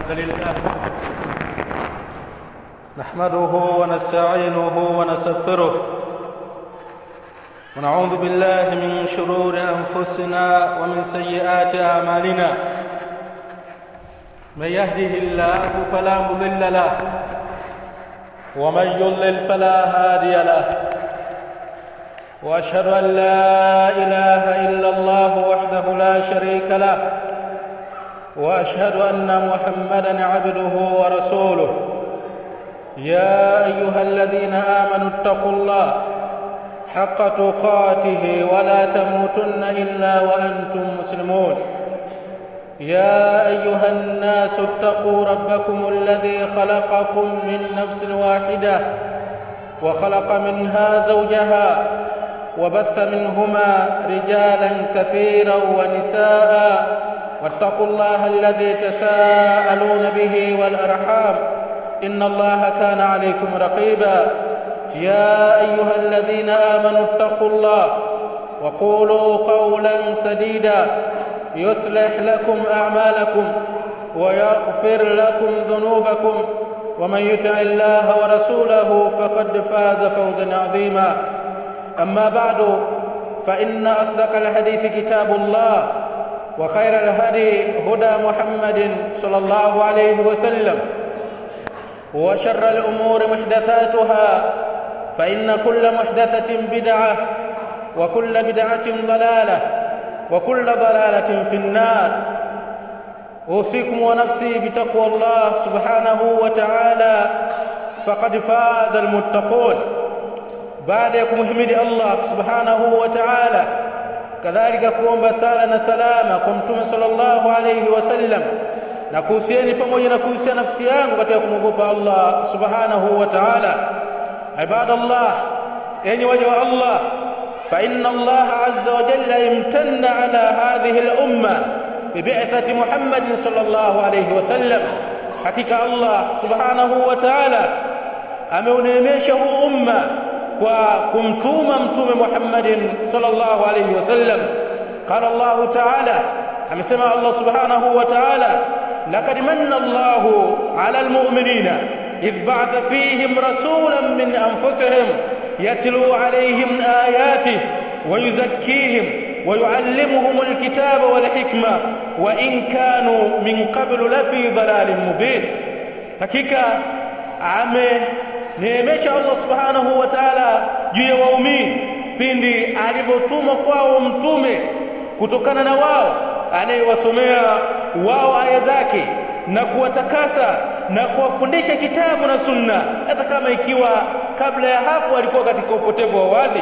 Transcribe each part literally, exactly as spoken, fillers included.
الحمد لله نحمده ونستعينه ونستغفره ونعوذ بالله من شرور أنفسنا ومن سيئات أعمالنا من يهده الله فلا مضل له ومن يضلل فلا هادي له وأشهد أن لا إله إلا الله وحده لا شريك له وأشهد أن محمدًا عبده ورسوله يا أيها الذين آمنوا اتقوا الله حق تقاته ولا تموتن إلا وأنتم مسلمون يا أيها الناس اتقوا ربكم الذي خلقكم من نفس واحدة وخلق منها زوجها وبث منهما رجالا كثيرا ونساء واتقوا الله الذي تساءلون به والأرحام إن الله كان عليكم رقيبا يا أيها الذين آمنوا اتقوا الله وقولوا قولا سديدا يصلح لكم أعمالكم ويغفر لكم ذنوبكم ومن يطع الله ورسوله فقد فاز فوزا عظيما أما بعد فإن أصدق الحديث كتاب الله وخير الهدي هدى محمد صلى الله عليه وسلم وشر الأمور محدثاتها فإن كل محدثة بدعة وكل بدعة ضلالة وكل ضلالة في النار أوصيكم ونفسي بتقوى الله سبحانه وتعالى فقد فاز المتقون بعد يكمحمد الله سبحانه وتعالى kadhalika kuomba sala na salama kwa Mtume sallallahu alayhi wasallam na kuhusieni pamoja na kuhusia nafsi yangu katika kumwogopa Allah subhanahu wa ta'ala. Ibadallah, enyi waja wa Allah, fa inna Allah azza wa jalla imtanna ala hadhihi al-umma bi bi'thati Muhammad sallallahu alayhi wasallam. Hakika Allah subhanahu wa ta'ala ameuneemesha huu umma kwa kumtuma mtume Muhammadin sallallahu alayhi wasallam. Qala Allah ta'ala, amesema Allah subhanahu wa ta'ala, laqad manna Allahu 'ala al-mu'minina idh ba'atha fihim rasulan min anfusihim yatlu 'alayhim ayatihi wa yuzakkihim wa yu'allimuhum al-kitaba wal hikma wa in kanu min qablu lafi dhalalin mubin. Hakika ame neemesha Allah subhanahu wa ta'ala juu ya waumini pindi alipotuma kwao mtume kutokana na wao anayewasomea wao aya zake na kuwatakasa na kuwafundisha kitabu na sunna, hata kama ikiwa kabla ya hapo alikuwa katika upotevu wa wazi.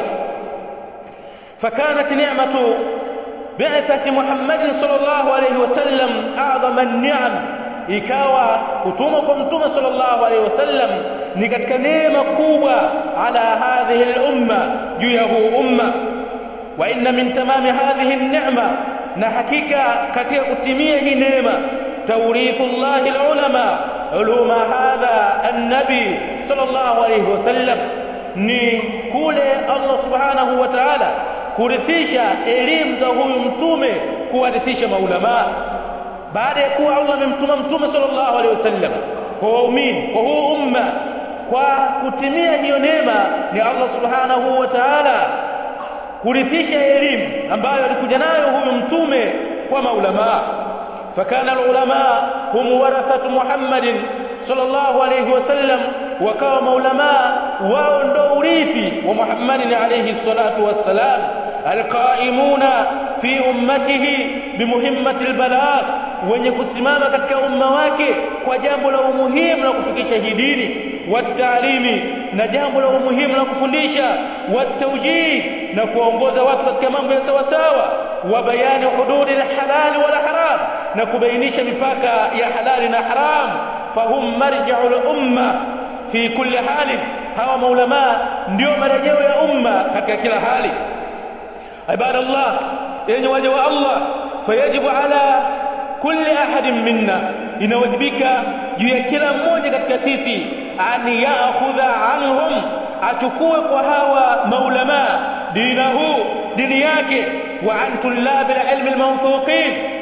Fakanat ni'matu bi'athati Muhammadin sallallahu alayhi wasallam a'zama an-ni'am, ikawa kutumwa kwa mtume sallallahu alayhi wasallam ni katika neema kubwa ala hadhihi al-umma, juu ya huu umma. Wa inna min tamami hadhihi an-ni'ma, na hakika katika kutimia hii neema, tawrithu Allah al-ulama uluma hadha an-nabi sallallahu alayhi wasallam, ni kule Allah subhanahu wa ta'ala kurithisha elimu za huyu mtume kuwarithisha maulama baada ya kuwa Allah amemtuma mtume sallallahu alaihi wasallam kwa waumini kwa huu umma. Kwa kutimia hiyo neema ni Allah subhanahu wa ta'ala kurithisha elimu ambayo alikuja nayo huyu mtume kwa maulama. Fakana alulama hum warathatu Muhammadin sallallahu alaihi wasallam, wakawa maulama wao ndo urithi wa Muhammadin alayhi salatu wassalam, alqaimuna fi ummatihi bimuhimmati albalagh, wenye kusimama katika umma wake kwa jambo la umuhimu la kufikisha hii dini, watalimi, na jambo la umuhimu la kufundisha, watawjih, na kuongoza watu katika mambo ya sawa sawa, wa bayani hududi alhalal wal haram, na kubainisha mipaka ya halali na haram. Fahum marja'ul umma fi kulli hali, hawa maulama ndio marejeo ya umma katika kila hali. Ibadallah, yenye waja wa Allah, fayajibu ala kulli ahadin minna, inawajibika juu ya kila mmoja katika sisi, an ya'khudha anhum, achukue kwa hawa maulama dinahu, dini yake, wa an tullabil ilmi almawthuqin,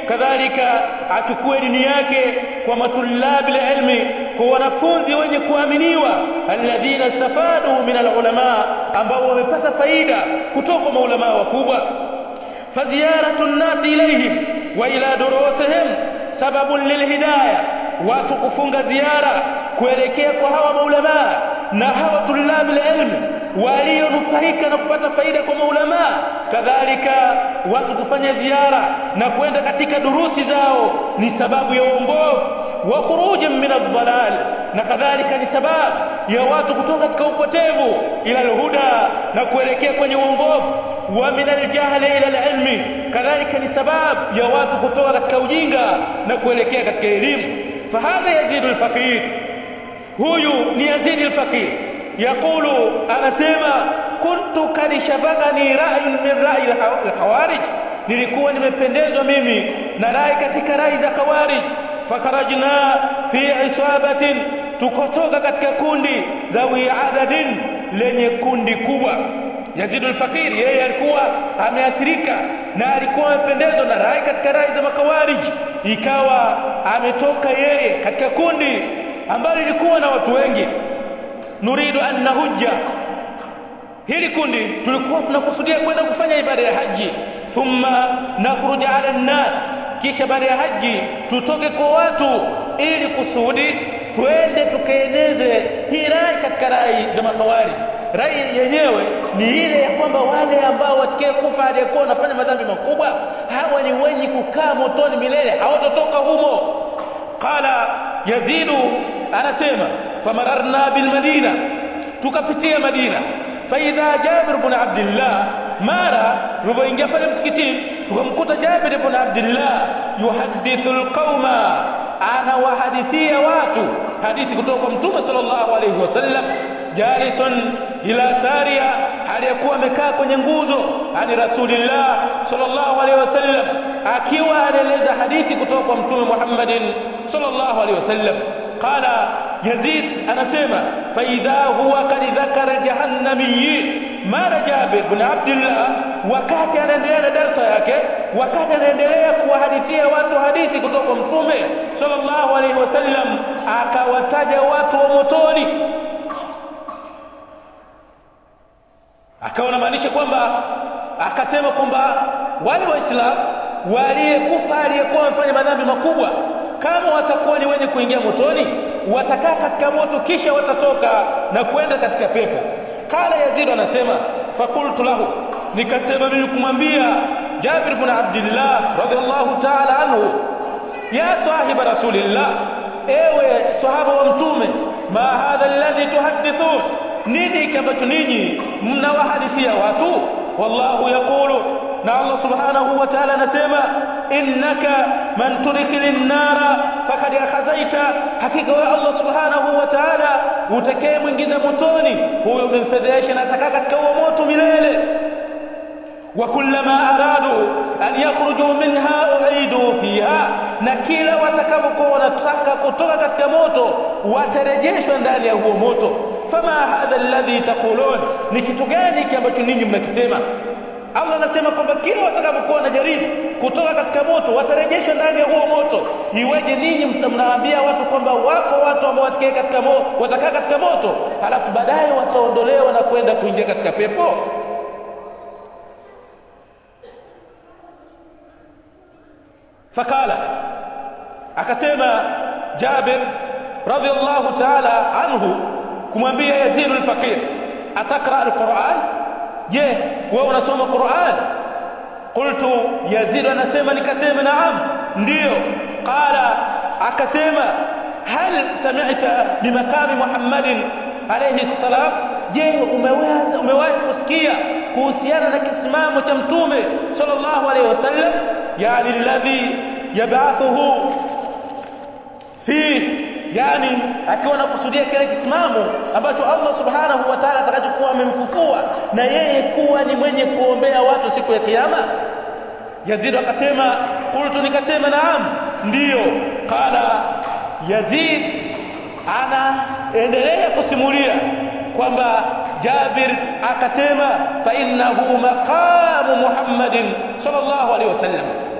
kadhalika achukue dini yake kwa matulabi ilmi, kwa wanafunzi wenye kuaminiwa, alladhina istafadu min alulama, ambao wamepata faida kutoka maulama wakubwa. faziyaratu an-nasi ilayhim wa ila durusihim sababun lilhidayah, watu kufunga ziara kuelekea kwa hawa maulama na hawa tulabi ilmi walionufaika na kupata faida kwa maulama, kadhalika watu kufanya ziara na kwenda katika durusi zao ni sababu ya uongofu, wa khuruj min ad-dhalal, na kadhalika ni sababu ya watu kutoka katika upotevu ila al-huda, na kuelekea kwenye uongofu, wa min al-jahli ila al-ilmi, kadhalika ni sababu ya watu kutoka katika ujinga na kuelekea katika elimu. fahadha Yazid al-Faqih, huyu ni Yazid al-Faqih, yakulu, anasema kuntu kad shabagani ra'yun min ra'i al-khawarij, nilikuwa nimependezwa mimi na rai katika rai za khawarij. fakarajna fi isabatin, tukotoka katika kundi dhawi adadin, lenye kundi kubwa. Yazid al-Faqir yeye alikuwa ameathirika na alikuwa amependezwa na rai katika rai za makhawarij, ikawa ametoka yeye katika kundi ambalo lilikuwa na watu wengi. nuridu an nahujja, hili kundi tulikuwa tunakusudia kwenda kufanya ibada ya haji, thumma nakhruj ala an-nas, kisha baada ya haji tutoke kwa watu, ili kusudi twende tukaeneze hii rai katika rai za makhawarij. Rai yenyewe ni ile ya kwamba wale ambao watakaye kufa aliyekuwa wanafanya madhambi makubwa, hawa ni wenye kukaa motoni milele, hawatotoka humo. qala Yazidu anasema famararna bil Madina, tukapitia Madina. faidha Jabir ibn Abdullah, mara tulipoingia pale msikitini tukamkuta Jabir ibn Abdullah yuhadithu alqauma, ana wahadithia watu hadithi kutoka kwa Mtume sallallahu alayhi wasallam. jalisun ila Saria, aliyekuwa amekaa kwenye nguzo, ani Rasulillah sallallahu alayhi wasallam, akiwa anaeleza hadithi kutoka kwa Mtume Muhammadin sallallahu alayhi wasallam. qala Yazid anasema faidha huwa kad dhakara jahannamiyyin, mara Jabir ibn Abdullah wakati anaendelea na darasa yake, wakati anaendelea kuwahadithia watu hadithi kutoka kwa Mtume sallallahu alayhi wasallam, akawataja watu wa motoni. akawa maanisha kwamba akasema kwamba wale waislamu waliyekufa aliyekuwa wamefanya madhambi makubwa, kama watakuwa ni wenye kuingia motoni, watakaa katika moto kisha watatoka na kwenda katika pepo. Kala Yazid anasema fakultu lahu, nikasema mimi kumwambia Jabir ibn Abdullah radhiallahu ta'ala anhu, ya sahiba Rasulillah, ewe sahaba wa Mtume, ma hadha alladhi tuhaddithun, nini ambacho ninyi mnawahadithia watu? Wallahu yaqulu, na Allah subhanahu wa ta'ala anasema innaka man tudkhilin nara faqad akhazaita, hakika wa Allah subhanahu wa ta'ala utakaye mwingiza motoni, huyo umemfedhesha na atakaa katika huo moto milele. wa kullama aradu an yakhruju minha uidu fiha, na kila watakapokuwa wanataka kutoka katika moto watarejeshwa ndani ya huo moto. fama hadha alladhi taqulun, ni kitu gani ambacho ninyi mnakisema? Allah anasema kwamba kila watakapokuwa wanajaribu kutoka katika moto watarejeshwa ndani ya huo moto. Iweje ninyi mnawaambia watu kwamba wako watu ambao watakaye katika moto, watakaa katika moto, halafu baadaye wataondolewa na kwenda kuingia katika pepo? Fakala, akasema Jabir radhiallahu ta'ala anhu kumwambia Yazid al-Faqir, atakra al-Qur'an, je wewe unasoma Qur'an? Qultu, Yazid anasema nikasema naam, ndio. Qala, akasema hal sami'ta bimakami Muhammadin alayhi salam, je umeweza umewahi kusikia kuhusiana na kisimamo cha Mtume sallallahu alayhi wasallam, yani alladhi yab'athuhu fi, yani akiwa anakusudia kile kisimamo ambacho Allah subhanahu wa ta'ala atakachokuwa amemfufua na yeye kuwa ni mwenye kuombea watu siku ya kiyama. Yazid akasema qultu, nikasema naam, ndio. Qala Yazid anaendelea kusimulia kwamba Jabir akasema fa innahu maqamu Muhammadin sallallahu alaihi wasallam,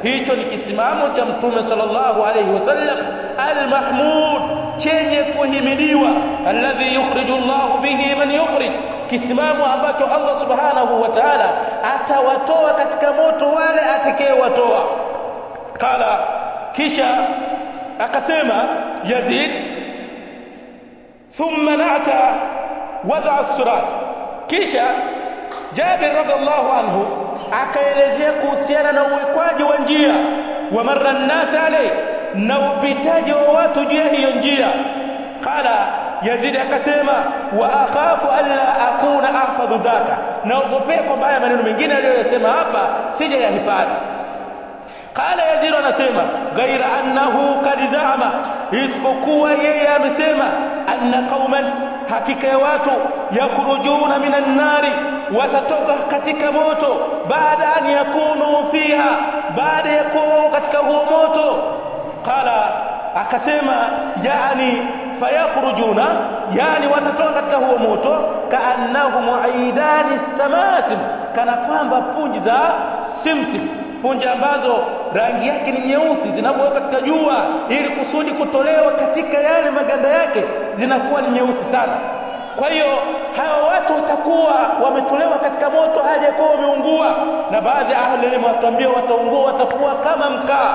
hicho ni kisimamo cha mtume sallallahu alayhi wasallam al-mahmud, chenye kuhimidiwa, alladhi yukhriju Allahu bihi man yukhrij, kisimamo ambacho Allah subhanahu wa ta'ala atawatoa katika moto wale atakayewatoa. Kala, kisha akasema Yazid, thumma na'ta wad'a as-sirat, kisha Jabir radhiallahu anhu akaelezea kuhusiana na uwekwaji wa njia, wa marra an-nas alayhi, na upitaji wa watu juu ya hiyo njia. Qala, Yazid akasema, wa akhafu alla akuna ahfadhu dhaka, na ogopea kwamba haya maneno mengine aliyosema hapa sije yahifadhi. Qala, Yazid anasema, ghaira annahu qad za'ama, isipokuwa yeye amesema, anna qauman, hakika ya watu, yakhrujuna minan nari, watatoka katika moto, baada an yakunu fiha, baada ya kuwa katika huo moto. Qala, akasema, yani fayakhrujuna, yani watatoka katika huo moto, kaannahum aidani samasim, kana kwamba punji za simsim, punji ambazo rangi yake ni nyeusi, zinapowekwa katika jua ili kusudi kutolewa katika yale maganda yake, zinakuwa ni nyeusi sana. Kwa hiyo hao watu watakuwa wametolewa katika moto hadi ya kuwa wameungua, na baadhi ya ahli elimu watuambia wataungua, watakuwa kama mkaa.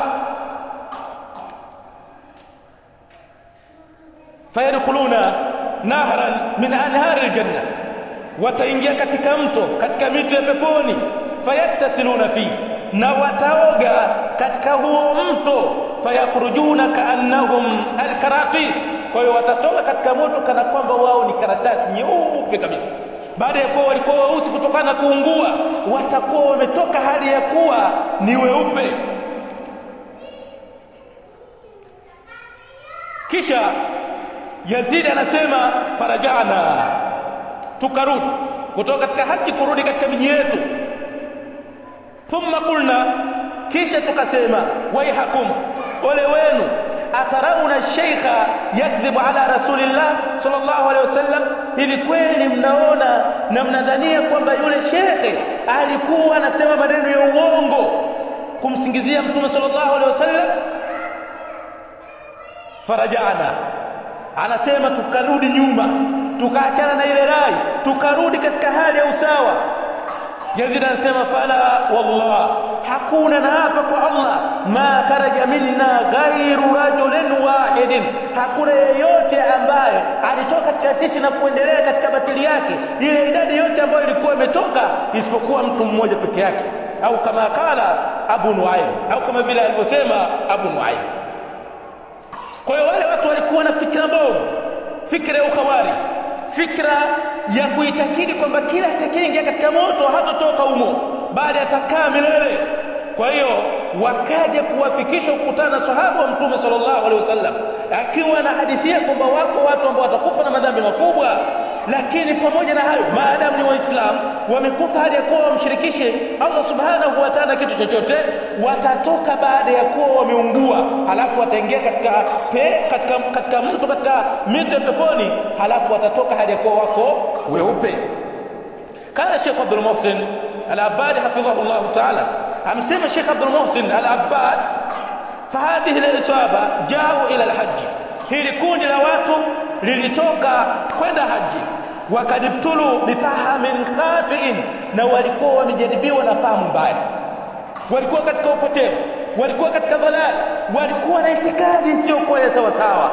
Fayadkhuluna nahran min anhari aljanna, wataingia katika mto katika mito ya peponi. Fayaktasiluna fi, na wataoga katika huo mto. Fayakhurujuna kaannahum alkaratis, kwa hiyo watatoka katika moto kana kwamba wao ni karatasi nyeupe kabisa. Baada ya kuwa walikuwa weusi kutokana na kuungua, watakuwa wametoka hali ya kuwa ni weupe. Kisha Yazid anasema, farajana, tukarudi kutoka katika haji kurudi katika miji yetu. Thumma qulna, kisha tukasema, waihakum, ole wenu, atarauna sheikha yakdhibu ala rasulillah sallallahu alaihi wasallam, hivi kweli mnaona na mnadhania kwamba yule shekhe alikuwa anasema maneno ya uongo kumsingizia mtume sallallahu alaihi wasallam? Farajana, anasema tukarudi nyuma, tukaachana na ile rai, tukarudi katika hali ya usawa. Yazid anasema, fala wallah, hakuna, na hapa kwa Allah, ma kharaja minna ghairu rajulin wahidin, hakuna yeyote ambaye alitoka katika sisi na kuendelea katika batili yake, ile idadi yote ambayo ilikuwa imetoka, isipokuwa mtu mmoja peke yake, au kama kala Abu Nuaym, au kama vile alivyosema Abu Nuaym. Kwa hiyo wale watu walikuwa na fikra mbovu, fikra ya ukawari, fikra ya kuitakidi kwamba kila atakayeingia katika moto hatotoka humo, bali atakaa milele. Kwa hiyo wakaja kuwafikisha kukutana na sahaba wa mtume sallallahu alaihi wasallam, akiwa na hadithia kwamba wako watu ambao watakufa na madhambi makubwa, lakini pamoja na hayo, maadamu ni waislamu, wamekufa hali ya kuwa wamshirikishe Allah subhanahu wa ta'ala kitu chochote, watatoka baada ya kuwa wameungua, halafu wataingia katika pe, katika katika mto, katika mito ya peponi, halafu watatoka hali ya kuwa wako weupe. Kana Sheikh Abdul Muhsin Al-Abbad hafidhahu Allah ta'ala, amesema Sheikh Abdul Muhsin Al-Abbad, fahadhihi al-isaba jao ila al-hajj, hili kundi la watu lilitoka kwenda haji, wakadibtulu bifahamin khati'in, na walikuwa wamejaribiwa na fahamu mbaya, walikuwa katika upotevu, walikuwa katika dhalal, walikuwa na itikadi sio kwa sawa sawa.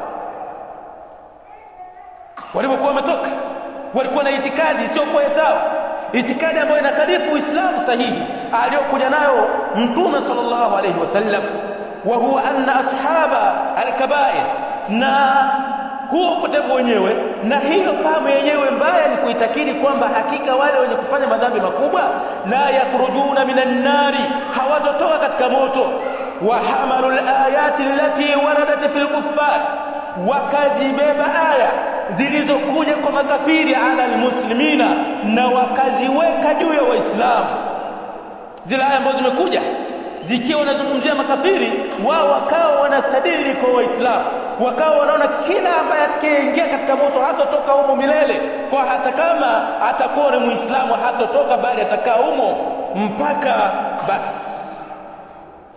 Walipokuwa wametoka, walikuwa na itikadi sio kwa sawa, itikadi ambayo inakalifu Uislamu sahihi aliyokuja nayo mtume sallallahu alayhi wasallam, wa huwa anna ashaba al-kaba'ir, na huo upotevu wenyewe na hiyo fahamu yenyewe mbaya ni kuitakidi kwamba hakika wale wenye kufanya madhambi makubwa la yakurujuna minan nari, hawatotoka katika moto. Wa hamalul ayati allati waradat fil kuffar, wakazibeba aya zilizokuja kwa makafiri ala almuslimina, na wakaziweka juu ya waislamu. Zile aya ambazo zimekuja zikiwa wanazungumzia makafiri, wao wakawa wanastadili kwa waislamu, wakawa wanaona kila ambaye atakayeingia katika moto hatotoka humo milele, kwa hata kama atakuwa ni muislamu hatotoka, bali atakaa humo mpaka basi.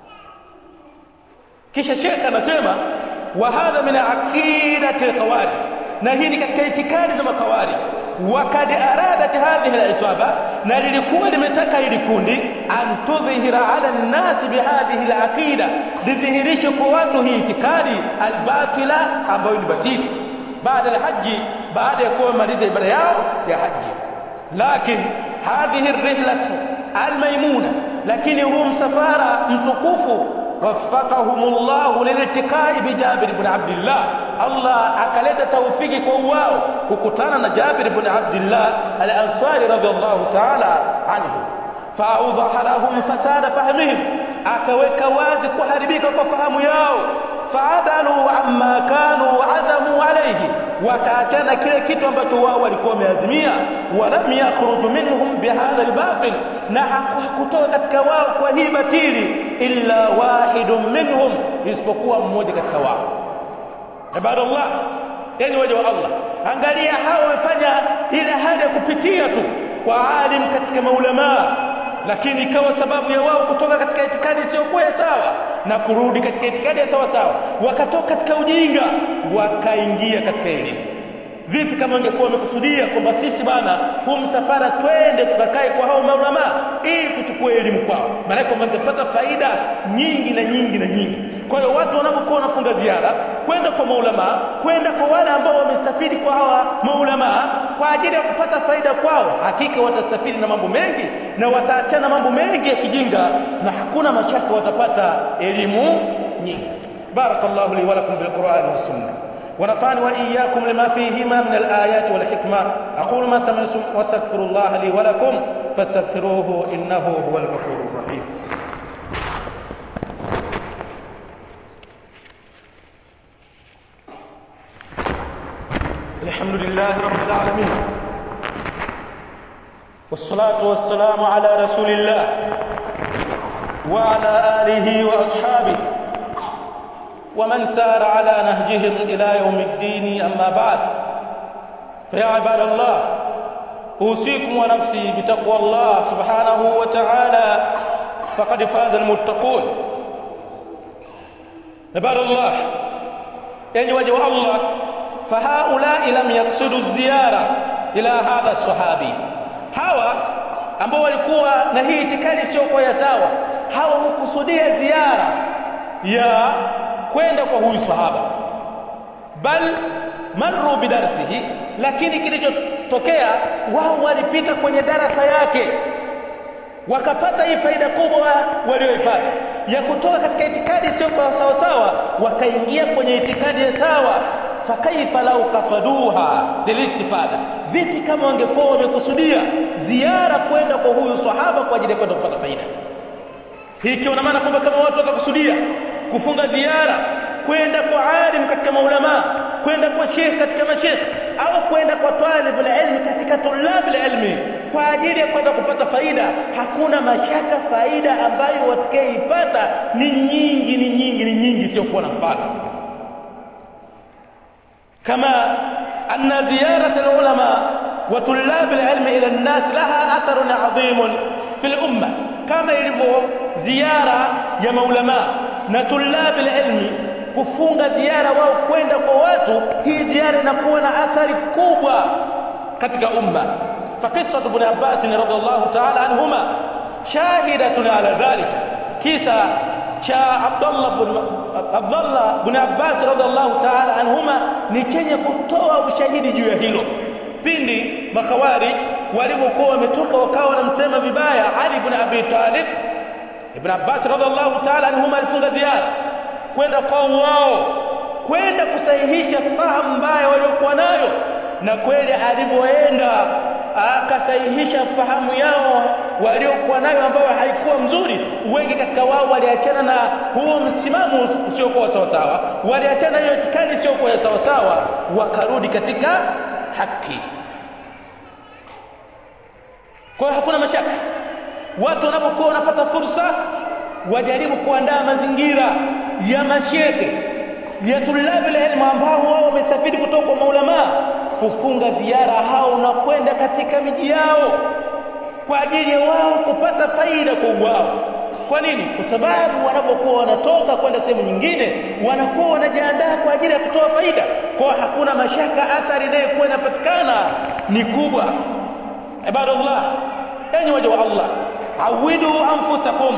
Kisha Sheikh anasema wa hadha min aqidati alqawarij, na hii ni katika itikadi za makhawarij. Wakad aradat hadhihi al-isaba, na lilikuwa limetaka hili kundi an tudhhira ala an-nas bihadhihi al-aqida, lidhihirisha kwa watu hii itikadi al-batila ambayo ni batili, baada al-haji, baada ya kumaliza ibada yao ya haji. Lakini hadhihi ar-rihlatu al-maymuna, lakini huu msafara mtukufu waffaqahumullahu lilitikai bi Jabir ibn Abdullah, Allah akaleta tawfiki kwa wao kukutana na Jabir ibn Abdullah al-Ansari radhiyallahu ta'ala anhu. Fa'awdaha lahum fasada fahmihim, akaweka wazi kuharibika kwa fahamu yao. Fa'adalu amma kanu azamu alayhi, wakaachana kile kitu ambacho wao walikuwa wameazimia. Walam yakhruju minhum bihadha al-batil, na hakutoka katika wao kwa hii batili illa wahidun minhum, isipokuwa mmoja katika wao. Ibadallah, yani waja wa Allah, angalia hawa wamefanya ile hali ya kupitia tu kwa alim katika maulama, lakini ikawa sababu ya wao kutoka katika itikadi isiyokuwa sawa na kurudi katika itikadi ya sawa sawa, wakatoka katika ujinga wakaingia katika elimu. Vipi kama ungekuwa wamekusudia kwamba sisi bana huu msafara twende tukakae kwa hao maulama ili tuchukue elimu kwao, maana kwamba ungepata faida nyingi na nyingi na nyingi. Kwa hiyo watu wanapokuwa wanafunga ziara kwenda kwa maulama, kwenda kwa wale ambao wamestafidi kwa hawa maulama kwa ajili ya kupata faida kwao, hakika watastafidi na mambo mengi na wataachana mambo mengi ya kijinga, na hakuna mashaka watapata elimu nyingi. Barakallahu li wa lakum bil Qur'ani was sunnah, ونفعني وإياكم لما فيهما من الآيات والحكمة. أقول ما سمعتم واستغفر الله لي ولكم فاستغفروه إنه هو الغفور الرحيم. الحمد لله رب العالمين، والصلاة والسلام على رسول الله وعلى آله وأصحابه ومن سار على نهجهم إلى يوم الدين. أما بعد، فيا عباد الله، أوصيكم ونفسي بتقوى الله سبحانه وتعالى، فقد فاز المتقون. عباد الله، يعني وجه الله، فهؤلاء لم يقصدوا الزيارة إلى هذا الصحابي. hawa ambao walikuwa na hii itikadi sio kwa sawa, hawa hukusudia ziara ya kwenda kwa huyu sahaba, bal marru bidarsihi, lakini kilichotokea wao walipita kwenye darasa yake wakapata hii faida kubwa walioipata ya kutoka katika itikadi sio kwa sawa sawa wakaingia kwenye itikadi ya sawa. Fakaifa lau qasaduha lilistifada, vipi kama wangekuwa wamekusudia ziara kwenda kwa huyu sahaba kwa ajili ya kwenda kupata faida? Hii ikiwa na maana kwamba kama watu watakusudia kufunga ziara kwenda kwa alim katika maulama, kwenda kwa sheikh katika mashekh, au kwenda kwa talibul ilmi katika tulabul ilmi kwa ajili ya kwenda kupata faida, hakuna mashaka faida ambayo watakayoipata ni nyingi ni nyingi ni nyingi sio kuwa na mfano. Kama anna ziyarat alulama wa tulabul ilmi ila an-nas laha atharun adhim fi al-umma, kama ilivyo ziara ya maulama na tulabul ilmi kufunga ziara wao kwenda kwa watu, hii ziara inakuwa na athari kubwa katika umma. Faqissa ibn Abbas radhiyallahu ta'ala anhuma shahidatun ala dhalika, kisa cha Abdullah ibn Abdullah ibn Abbas radhiyallahu ta'ala anhuma ni chenye kutoa ushahidi juu ya hilo. Pindi makhawarij walipokuwa wametoka wakawa wanamsema vibaya Ali ibn Abi Talib, Ibn Abbas radhiyallahu ta'ala anhuma alifunga ziara kwenda kwa wao, kwenda kusahihisha fahamu mbaya waliokuwa nayo, na kweli alivyoenda akasahihisha fahamu yao waliokuwa nayo ambayo haikuwa mzuri. Wengi katika wao waliachana na huo msimamo usiokuwa sawa sawa, waliachana hiyo itikadi isiyokuwa sawa sawa, wakarudi katika haki. Kwa hakuna mashaka, watu wanapokuwa wanapata fursa wajaribu kuandaa mazingira ya mashehe ya tulabul ilmu ambao wao wamesafiri kutoka kwa maulama, kufunga ziara hao na kwenda katika miji yao kwa ajili ya wao kupata faida kwa wao. Kwa nini? Kwa sababu wanapokuwa wanatoka kwenda sehemu nyingine wanakuwa wanajiandaa kwa ajili ya kutoa faida. Kwa hakuna mashaka athari inayokuwa inapatikana ni kubwa. Ibadallah, enyi waja wa Allah, awidu anfusakum,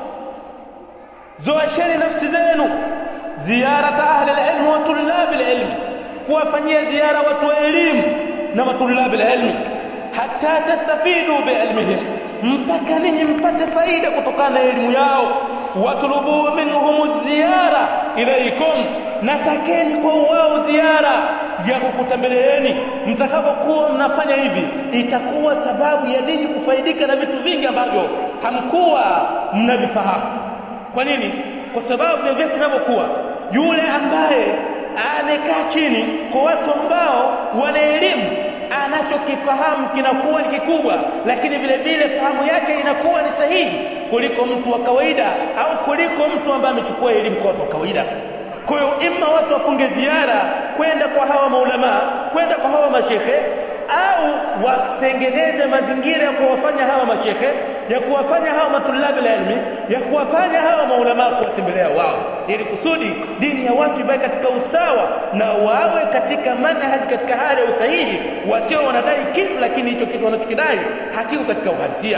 zoesheni nafsi zenu ziyarata ahli alilm wa tulab alilm, kuwafanyia ziara watu wa elimu na matulab alilm, hatta tastafidu biilmihim, mpaka ninyi mpate faida kutokana na elimu yao. Watulubu minhum ziyara ilaykum, natakeni kwa wao ziara ya kukutembeleeni. Mtakapokuwa mnafanya hivi itakuwa sababu ya ninyi kufaidika na vitu vingi ambavyo hamkuwa mnavifahamu. Kwa nini? Kwa sababu ya vitu vinavyokuwa, yule ambaye amekaa chini kwa watu ambao wana elimu, anachokifahamu kinakuwa ni kikubwa, lakini vile vile fahamu yake inakuwa ni sahihi kuliko mtu wa kawaida au kuliko mtu ambaye amechukua elimu kwa watu wa kawaida. Kwa hiyo imma watu wafunge ziara kwenda kwa hawa maulama, kwenda kwa hawa mashehe, au watengeneze mazingira ya kuwafanya hawa mashehe, ya kuwafanya hawa matulabi ilmi, ya kuwafanya hawa maulama kuwatembelea wao, ili kusudi dini ya watu ibaki katika usawa na wawe katika manhaji, katika hali ya usahihi, wasio wanadai kitu lakini hicho kitu wanachokidai hakiko katika uhalisia.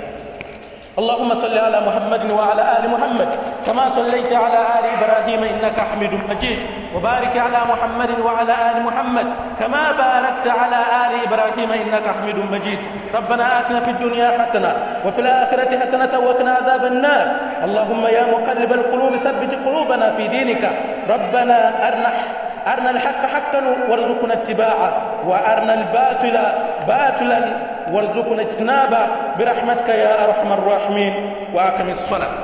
اللهم صل على محمد وعلى آل محمد كما صليت على آل إبراهيم إنك حميد مجيد، وبارك على محمد وعلى آل محمد كما باركت على آل إبراهيم إنك حميد مجيد. ربنا آتنا في الدنيا حسنة وفي الآخرة حسنة وقنا عذاب النار. اللهم يا مقلب القلوب ثبت قلوبنا في دينك. ربنا أرنا أرنا الحق حقا وارزقنا اتباعه، وأرنا الباطل باطلا وارزقنا اجتنابه برحمتك يا أرحم الراحمين. وأقم الصلاة.